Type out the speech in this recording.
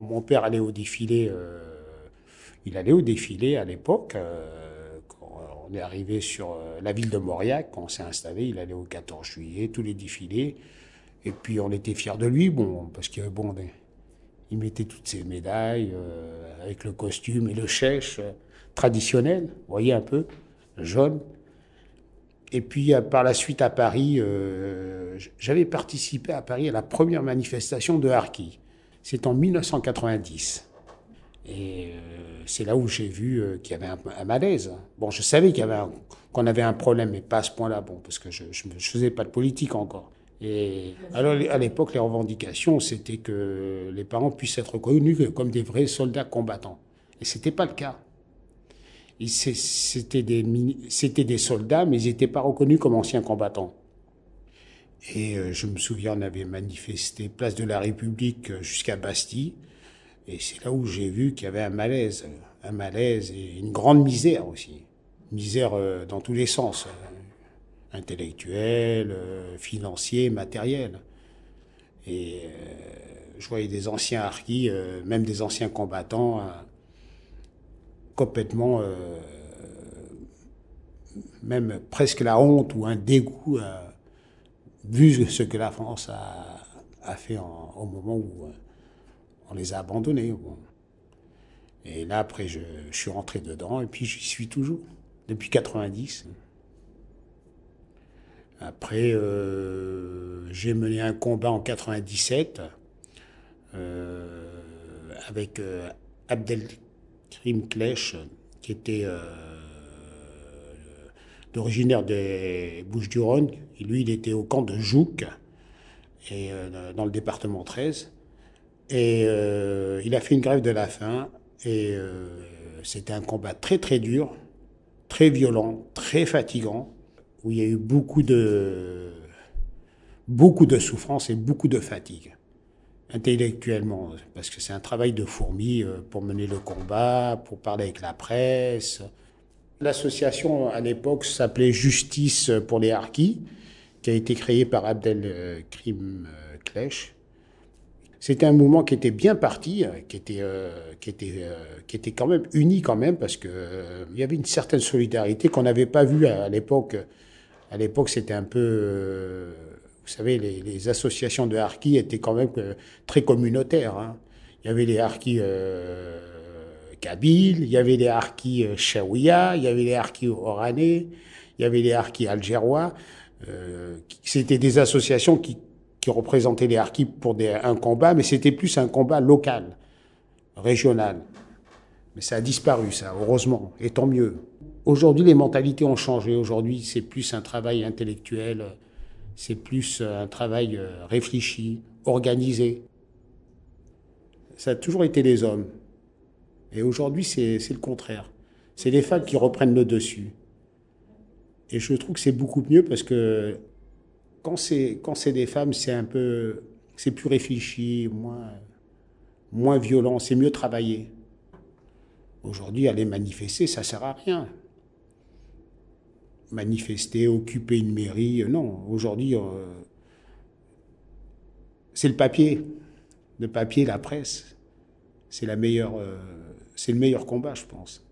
Mon père allait au défilé, il allait au défilé à l'époque. Quand on est arrivé sur la ville de Mauriac, quand on s'est installé, il allait au 14 juillet, tous les défilés. Et puis on était fiers de lui, bon, parce que bon, il mettait toutes ses médailles avec le costume et le chèche traditionnel, vous voyez un peu, jaune. Et puis par la suite à Paris, j'avais participé à Paris à la première manifestation de Harki. C'est en 1990. Et c'est là où j'ai vu qu'il y avait un malaise. Bon, je savais qu'on avait un problème, mais pas à ce point-là, bon, parce que je ne faisais pas de politique encore. Et alors, à l'époque, les revendications, c'était que les parents puissent être reconnus comme des vrais soldats combattants. Et ce n'était pas le cas. C'était des soldats, mais ils n'étaient pas reconnus comme anciens combattants. Et je me souviens, on avait manifesté place de la République jusqu'à Bastille. Et c'est là où j'ai vu qu'il y avait un malaise et une grande misère aussi. Misère dans tous les sens, intellectuelle, financier, matériel. Et je voyais des anciens harkis, même des anciens combattants, complètement, même presque la honte ou un dégoût, vu ce que la France a fait au moment où on les a abandonnés. Bon. Et là, après, je suis rentré dedans et puis j'y suis toujours, depuis 90. Après, j'ai mené un combat en 97 avec Abdelkrim Klech, qui était originaire des Bouches-du-Rhône. Et lui, il était au camp de Jouques, et, dans le département 13. Et il a fait une grève de la faim. Et c'était un combat très très dur, très violent, très fatigant, où il y a eu beaucoup de souffrance et beaucoup de fatigue, intellectuellement, parce que c'est un travail de fourmi pour mener le combat, pour parler avec la presse. L'association, à l'époque, s'appelait Justice pour les Harkis, qui a été créée par Abdelkrim Klech. C'était un mouvement qui était bien parti, qui était quand même uni quand même, parce que il y avait une certaine solidarité qu'on n'avait pas vue à l'époque. À l'époque, c'était un peu, vous savez, les associations de harkis étaient quand même très communautaires. Hein. Il y avait les harkis kabyles, il y avait les harkis chaouia, il y avait les harkis oranais, il y avait les harkis algérois. C'était des associations qui représentaient les harkis pour un combat, mais c'était plus un combat local, régional. Mais ça a disparu, ça, heureusement, et tant mieux. Aujourd'hui, les mentalités ont changé. Aujourd'hui, c'est plus un travail intellectuel, c'est plus un travail réfléchi, organisé. Ça a toujours été les hommes. Et aujourd'hui, c'est le contraire. C'est les femmes qui reprennent le dessus. Et je trouve que c'est beaucoup mieux parce que quand c'est des femmes, c'est plus réfléchi, moins violent, c'est mieux travaillé. Aujourd'hui, aller manifester, ça sert à rien. Manifester, occuper une mairie, non. Aujourd'hui, c'est le papier. Le papier, la presse, c'est le meilleur combat, je pense.